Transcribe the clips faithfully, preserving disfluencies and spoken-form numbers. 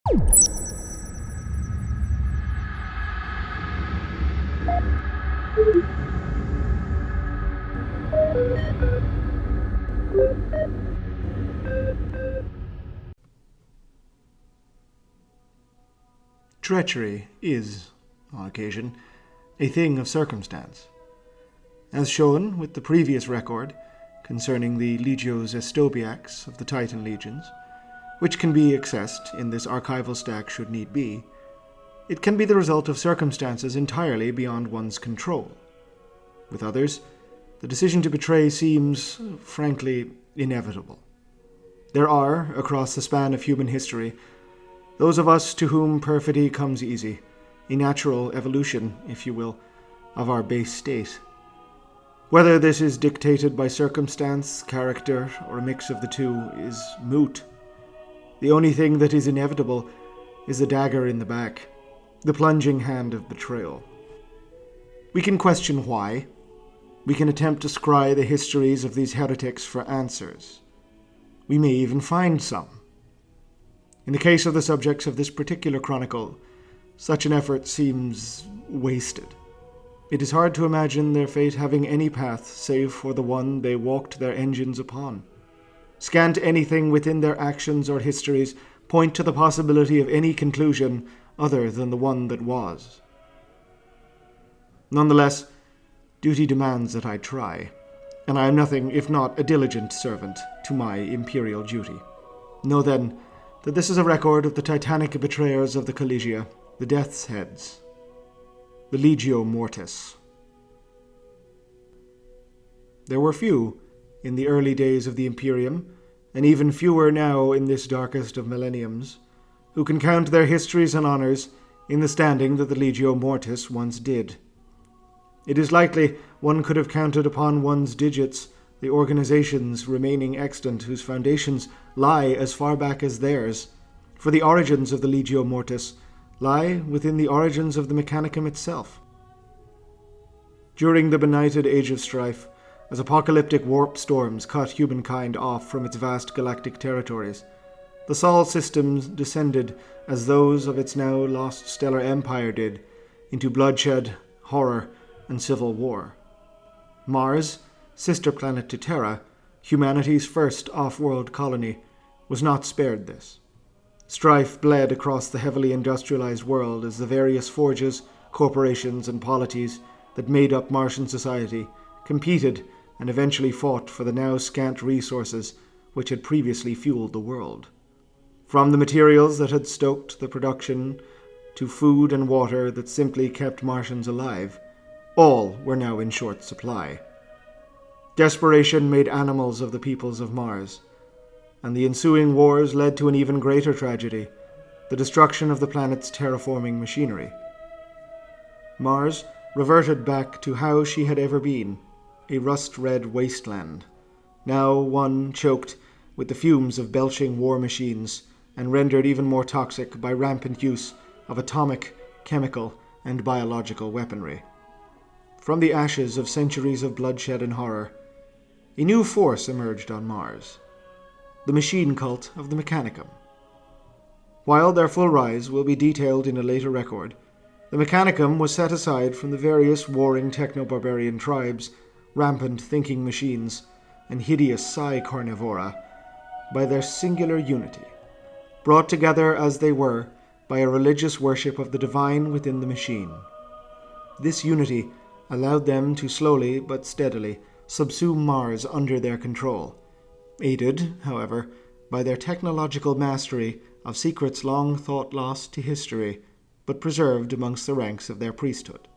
Treachery is, on occasion, a thing of circumstance. As shown with the previous record concerning the Legios Estobiacs of the Titan legions, which can be accessed in this archival stack should need be, it can be the result of circumstances entirely beyond one's control. With others, the decision to betray seems, frankly, inevitable. There are, across the span of human history, those of us to whom perfidy comes easy, a natural evolution, if you will, of our base state. Whether this is dictated by circumstance, character, or a mix of the two is moot. The only thing that is inevitable is the dagger in the back, the plunging hand of betrayal. We can question why. We can attempt to scry the histories of these heretics for answers. We may even find some. In the case of the subjects of this particular chronicle, such an effort seems wasted. It is hard to imagine their fate having any path save for the one they walked their engines upon. Scant anything within their actions or histories point to the possibility of any conclusion other than the one that was. Nonetheless, duty demands that I try, and I am nothing if not a diligent servant to my imperial duty. Know then that this is a record of the titanic betrayers of the Collegia, the Death's Heads, the Legio Mortis. There were few in the early days of the Imperium, and even fewer now in this darkest of millenniums, who can count their histories and honors in the standing that the Legio Mortis once did. It is likely one could have counted upon one's digits the organizations remaining extant whose foundations lie as far back as theirs, for the origins of the Legio Mortis lie within the origins of the Mechanicum itself. During the benighted Age of Strife, as apocalyptic warp storms cut humankind off from its vast galactic territories, the Sol systems descended as those of its now lost stellar empire did, into bloodshed, horror, and civil war. Mars, sister planet to Terra, humanity's first off-world colony, was not spared this. Strife bled across the heavily industrialized world as the various forges, corporations, and polities that made up Martian society competed and eventually fought for the now scant resources which had previously fueled the world. From the materials that had stoked the production to food and water that simply kept Martians alive, all were now in short supply. Desperation made animals of the peoples of Mars, and the ensuing wars led to an even greater tragedy, the destruction of the planet's terraforming machinery. Mars reverted back to how she had ever been, a rust-red wasteland, now one choked with the fumes of belching war machines and rendered even more toxic by rampant use of atomic, chemical, and biological weaponry. From the ashes of centuries of bloodshed and horror, a new force emerged on Mars, the machine cult of the Mechanicum. While their full rise will be detailed in a later record, the Mechanicum was set aside from the various warring techno-barbarian tribes, rampant thinking machines, and hideous psi carnivora by their singular unity, brought together as they were by a religious worship of the divine within the machine. This unity allowed them to slowly but steadily subsume Mars under their control, aided, however, by their technological mastery of secrets long thought lost to history, but preserved amongst the ranks of their priesthood.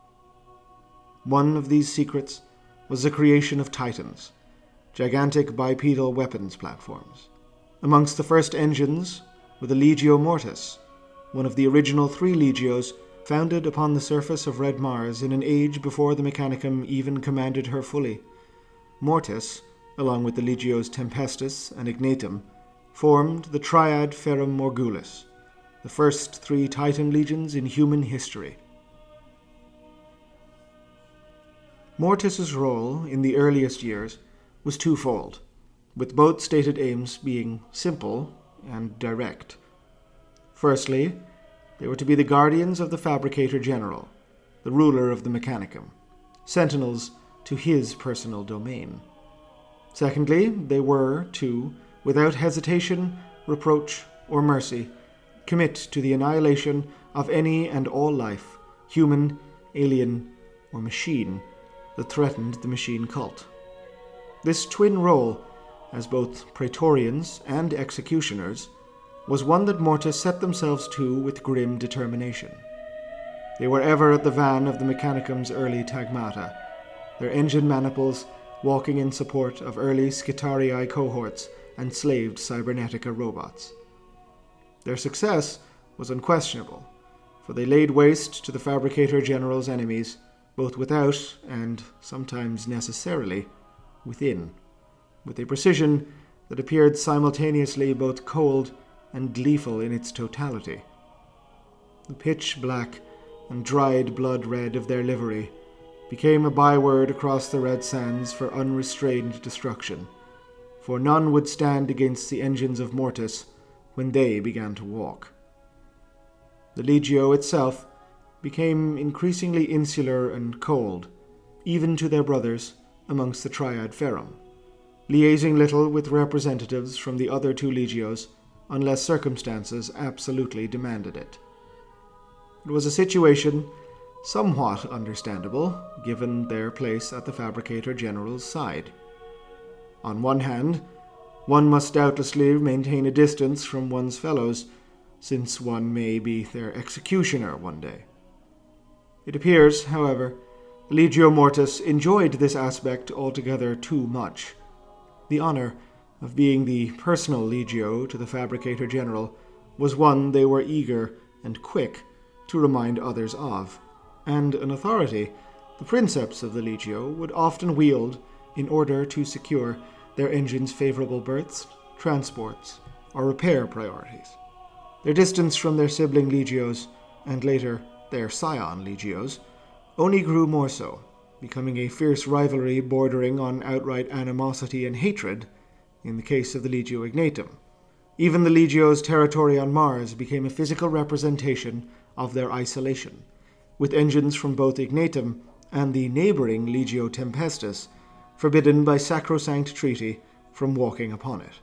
One of these secrets was the creation of Titans, gigantic bipedal weapons platforms. Amongst the first engines were the Legio Mortis, one of the original three Legios founded upon the surface of Red Mars in an age before the Mechanicum even commanded her fully. Mortis, along with the Legios Tempestus and Ignatum, formed the Triad Ferrum Morgulis, the first three Titan legions in human history. Mortis's role in the earliest years was twofold, with both stated aims being simple and direct. Firstly, they were to be the guardians of the Fabricator General, the ruler of the Mechanicum, sentinels to his personal domain. Secondly, they were to, without hesitation, reproach, or mercy, commit to the annihilation of any and all life, human, alien, or machine, that threatened the machine cult. This twin role, as both praetorians and executioners, was one that Mortis set themselves to with grim determination. They were ever at the van of the Mechanicum's early tagmata, their engine maniples walking in support of early Skitarii cohorts and slaved Cybernetica robots. Their success was unquestionable, for they laid waste to the Fabricator General's enemies, both without and, sometimes necessarily, within, with a precision that appeared simultaneously both cold and gleeful in its totality. The pitch-black and dried blood red of their livery became a byword across the red sands for unrestrained destruction, for none would stand against the engines of Mortis when they began to walk. The Legio itself became increasingly insular and cold, even to their brothers amongst the Triad Ferrum, liaising little with representatives from the other two Legios unless circumstances absolutely demanded it. It was a situation somewhat understandable, given their place at the Fabricator General's side. On one hand, one must doubtlessly maintain a distance from one's fellows, since one may be their executioner one day. It appears, however, Legio Mortis enjoyed this aspect altogether too much. The honor of being the personal Legio to the Fabricator General was one they were eager and quick to remind others of, and an authority the Princeps of the Legio would often wield in order to secure their engine's favorable berths, transports, or repair priorities. Their distance from their sibling Legios, and later their scion Legios, only grew more so, becoming a fierce rivalry bordering on outright animosity and hatred in the case of the Legio Ignatum. Even the Legio's territory on Mars became a physical representation of their isolation, with engines from both Ignatum and the neighboring Legio Tempestus forbidden by sacrosanct treaty from walking upon it.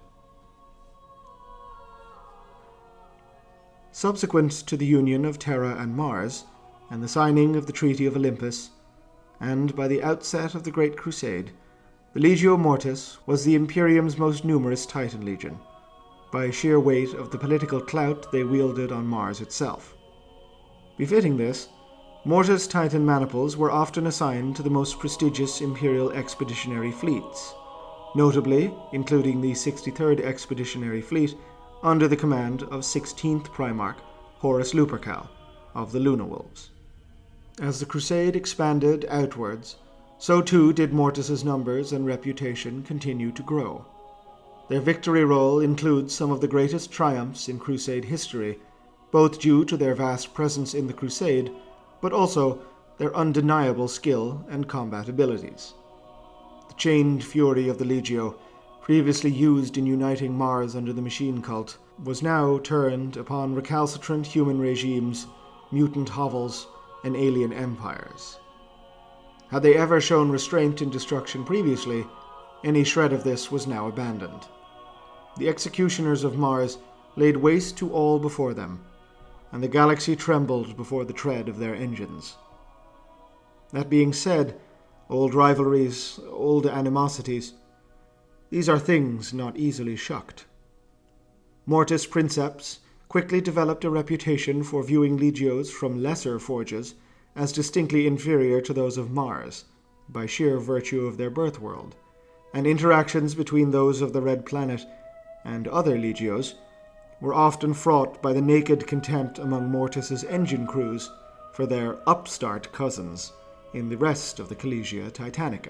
Subsequent to the union of Terra and Mars, and the signing of the Treaty of Olympus, and by the outset of the Great Crusade, the Legio Mortis was the Imperium's most numerous Titan Legion, by sheer weight of the political clout they wielded on Mars itself. Befitting this, Mortis Titan maniples were often assigned to the most prestigious Imperial expeditionary fleets, notably including the sixty-third Expeditionary Fleet under the command of sixteenth Primarch Horus Lupercal of the Luna Wolves. As the Crusade expanded outwards, so too did Mortis's numbers and reputation continue to grow. Their victory roll includes some of the greatest triumphs in Crusade history, both due to their vast presence in the Crusade, but also their undeniable skill and combat abilities. The chained fury of the Legio, previously used in uniting Mars under the machine cult, was now turned upon recalcitrant human regimes, mutant hovels, and alien empires. Had they ever shown restraint in destruction previously, any shred of this was now abandoned. The executioners of Mars laid waste to all before them, and the galaxy trembled before the tread of their engines. That being said, old rivalries, old animosities, these are things not easily shucked. Mortis Princeps quickly developed a reputation for viewing Legios from lesser forges as distinctly inferior to those of Mars, by sheer virtue of their birth world, and interactions between those of the Red Planet and other Legios were often fraught by the naked contempt among Mortis's engine crews for their upstart cousins in the rest of the Collegia Titanica.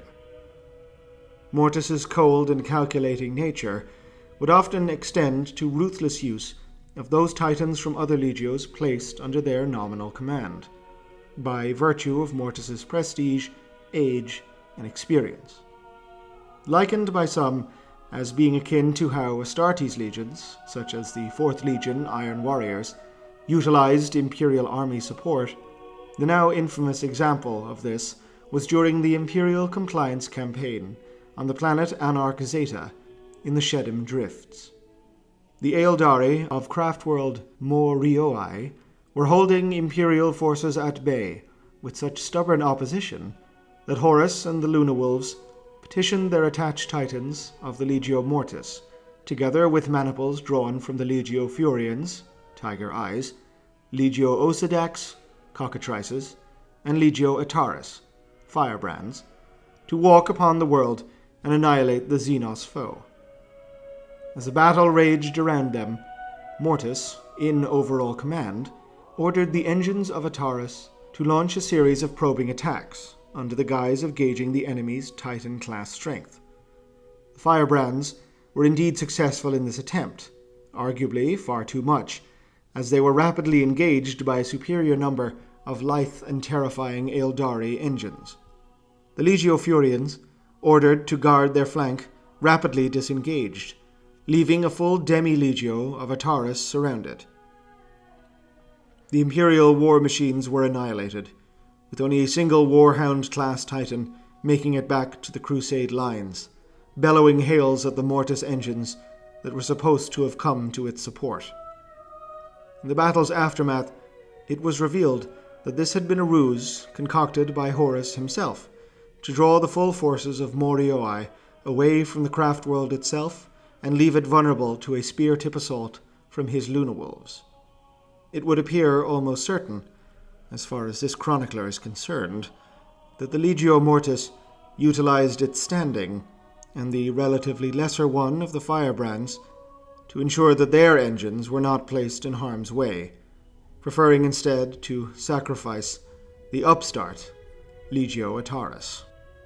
Mortis's cold and calculating nature would often extend to ruthless use of those Titans from other Legios placed under their nominal command, by virtue of Mortis's prestige, age, and experience. Likened by some as being akin to how Astartes legions, such as the Fourth Legion Iron Warriors, utilized Imperial army support. The now infamous example of this was during the Imperial Compliance Campaign on the planet Anarch Zeta in the Shedim Drifts. The Aeldari of craftworld Morioi were holding Imperial forces at bay with such stubborn opposition that Horus and the Luna Wolves petitioned their attached titans of the Legio Mortis, together with maniples drawn from the Legio Furians, Tiger Eyes, Legio Osedax, Cockatrices, and Legio Ataris, Firebrands, to walk upon the world and annihilate the Xenos foe. As the battle raged around them, Mortis, in overall command, ordered the engines of Ataris to launch a series of probing attacks under the guise of gauging the enemy's Titan-class strength. The Firebrands were indeed successful in this attempt, arguably far too much, as they were rapidly engaged by a superior number of lithe and terrifying Aeldari engines. The Legio Furians, ordered to guard their flank, rapidly disengaged, leaving a full demi-legio of Ataris surrounded. The Imperial war machines were annihilated, with only a single Warhound-class Titan making it back to the Crusade lines, bellowing hails at the Mortis engines that were supposed to have come to its support. In the battle's aftermath, it was revealed that this had been a ruse concocted by Horus himself to draw the full forces of Morioi away from the craft world itself and leave it vulnerable to a spear-tip assault from his Luna Wolves. It would appear almost certain, as far as this chronicler is concerned, that the Legio Mortis utilized its standing and the relatively lesser one of the Firebrands to ensure that their engines were not placed in harm's way, preferring instead to sacrifice the upstart Legio Ataris.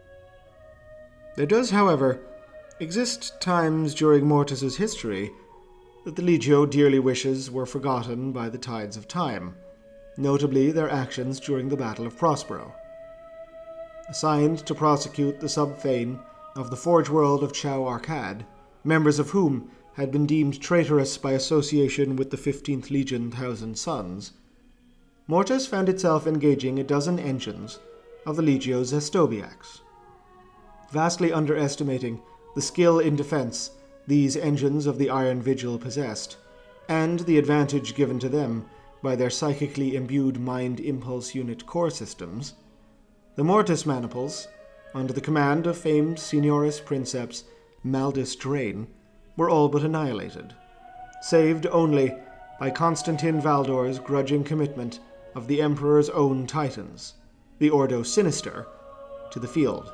There does, however, exist times during Mortis's history that the Legio dearly wishes were forgotten by the tides of time, notably their actions during the Battle of Prospero. Assigned to prosecute the Subphane of the Forge World of Chau Arcad, members of whom had been deemed traitorous by association with the fifteenth Legion Thousand Sons, Mortis found itself engaging a dozen engines of the Legio Zestobiax. Vastly underestimating the skill in defense these engines of the Iron Vigil possessed, and the advantage given to them by their psychically imbued mind impulse unit core systems, the Mortis maniples, under the command of famed Signoris Princeps Maldus Drain, were all but annihilated, saved only by Constantin Valdor's grudging commitment of the Emperor's own Titans, the Ordo Sinister, to the field.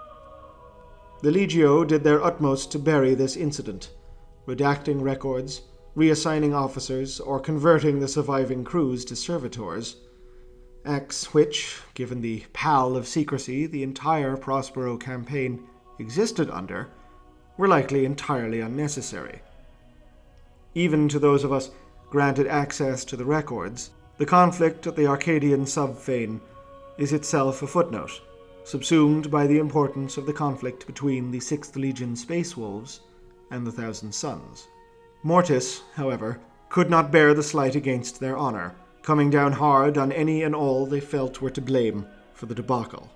The Legio did their utmost to bury this incident, redacting records, reassigning officers, or converting the surviving crews to servitors, acts which, given the pall of secrecy the entire Prospero campaign existed under, were likely entirely unnecessary. Even to those of us granted access to the records, the conflict at the Arcadian Subphane is itself a footnote, subsumed by the importance of the conflict between the Sixth Legion Space Wolves and the Thousand Sons. Mortis, however, could not bear the slight against their honor, coming down hard on any and all they felt were to blame for the debacle.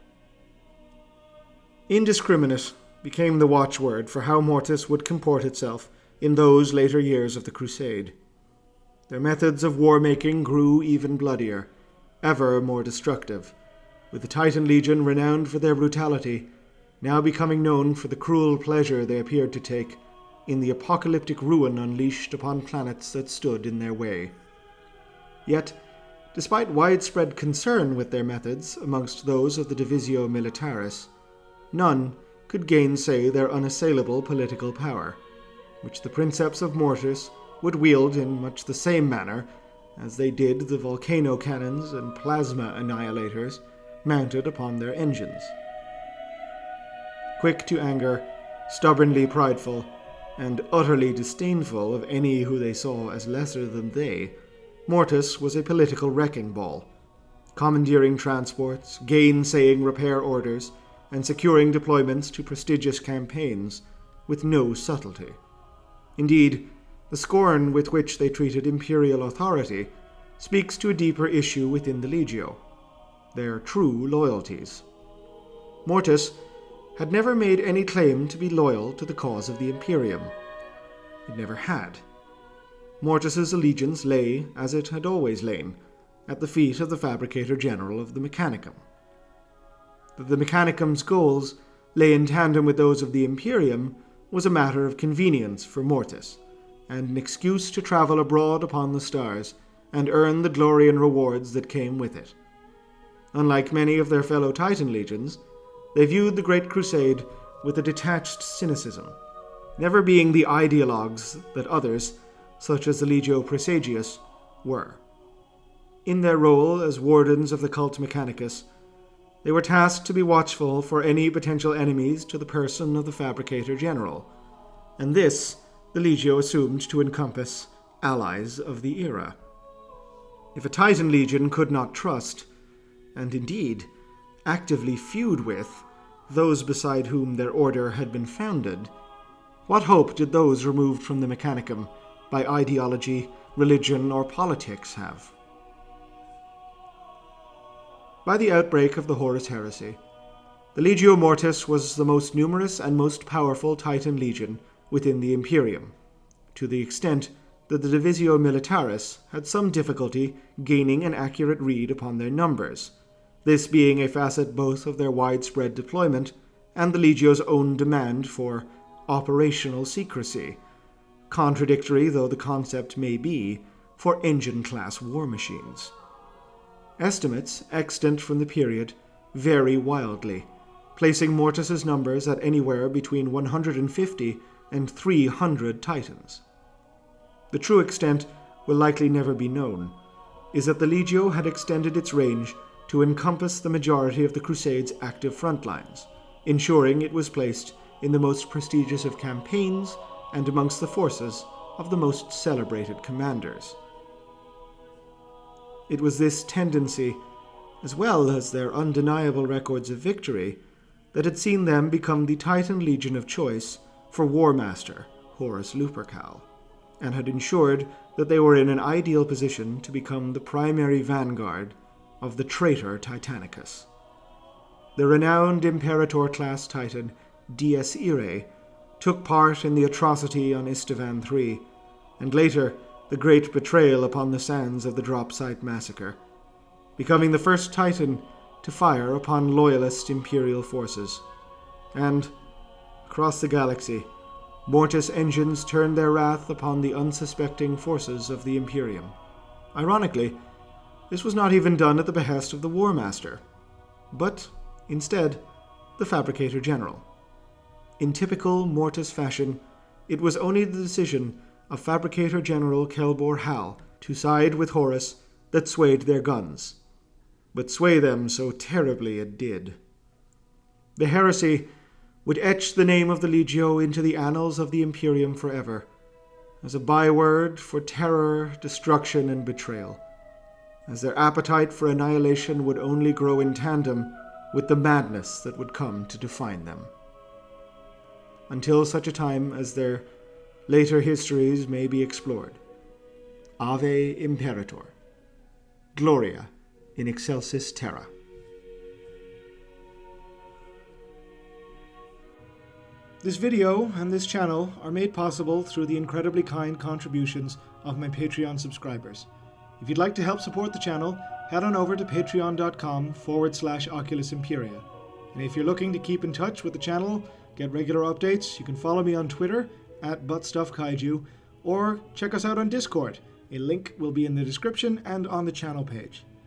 Indiscriminate became the watchword for how Mortis would comport itself in those later years of the Crusade. Their methods of war-making grew even bloodier, ever more destructive, with the Titan Legion renowned for their brutality, now becoming known for the cruel pleasure they appeared to take in the apocalyptic ruin unleashed upon planets that stood in their way. Yet, despite widespread concern with their methods amongst those of the Divisio Militaris, none could gainsay their unassailable political power, which the Princeps of Mortis would wield in much the same manner as they did the volcano cannons and plasma annihilators mounted upon their engines. Quick to anger, stubbornly prideful, and utterly disdainful of any who they saw as lesser than they, Mortis was a political wrecking ball, commandeering transports, gainsaying repair orders, and securing deployments to prestigious campaigns with no subtlety. Indeed, the scorn with which they treated imperial authority speaks to a deeper issue within the Legio, their true loyalties. Mortis had never made any claim to be loyal to the cause of the Imperium. It never had. Mortis's allegiance lay, as it had always lain, at the feet of the Fabricator General of the Mechanicum. That the Mechanicum's goals lay in tandem with those of the Imperium was a matter of convenience for Mortis, and an excuse to travel abroad upon the stars and earn the glory and rewards that came with it. Unlike many of their fellow Titan legions, they viewed the Great Crusade with a detached cynicism, never being the ideologues that others, such as the Legio Praesagius, were. In their role as wardens of the Cult Mechanicus, they were tasked to be watchful for any potential enemies to the person of the Fabricator General, and this the Legio assumed to encompass allies of the era. If a Titan legion could not trust, and indeed actively feud with, those beside whom their order had been founded, what hope did those removed from the Mechanicum by ideology, religion, or politics have? By the outbreak of the Horus Heresy, the Legio Mortis was the most numerous and most powerful Titan legion within the Imperium, to the extent that the Divisio Militaris had some difficulty gaining an accurate read upon their numbers, this being a facet both of their widespread deployment and the Legio's own demand for operational secrecy, contradictory though the concept may be for engine-class war machines. Estimates extant from the period vary wildly, placing Mortis's numbers at anywhere between one hundred fifty and three hundred Titans. The true extent will likely never be known, is that the Legio had extended its range to encompass the majority of the Crusade's active front lines, ensuring it was placed in the most prestigious of campaigns and amongst the forces of the most celebrated commanders. It was this tendency, as well as their undeniable records of victory, that had seen them become the Titan legion of choice for War Master Horus Lupercal, and had ensured that they were in an ideal position to become the primary vanguard of the traitor Titanicus. The renowned Imperator-class Titan Dies Irae took part in the atrocity on Istavan the third, and later the great betrayal upon the sands of the Drop Site Massacre, becoming the first Titan to fire upon loyalist Imperial forces. And, across the galaxy, Mortis engines turned their wrath upon the unsuspecting forces of the Imperium. Ironically, this was not even done at the behest of the War Master, but, instead, the Fabricator General. In typical Mortis fashion, it was only the decision of Fabricator General Kelbor Hal to side with Horus that swayed their guns, but sway them so terribly it did. The heresy would etch the name of the Legio into the annals of the Imperium forever, as a byword for terror, destruction, and betrayal, as their appetite for annihilation would only grow in tandem with the madness that would come to define them. Until such a time as their later histories may be explored. Ave Imperator. Gloria in excelsis terra. This video and this channel are made possible through the incredibly kind contributions of my Patreon subscribers. If you'd like to help support the channel, head on over to patreon.com forward slash Oculus Imperia. And if you're looking to keep in touch with the channel, get regular updates, you can follow me on Twitter at ButtStuffKaiju, or check us out on Discord. A link will be in the description and on the channel page.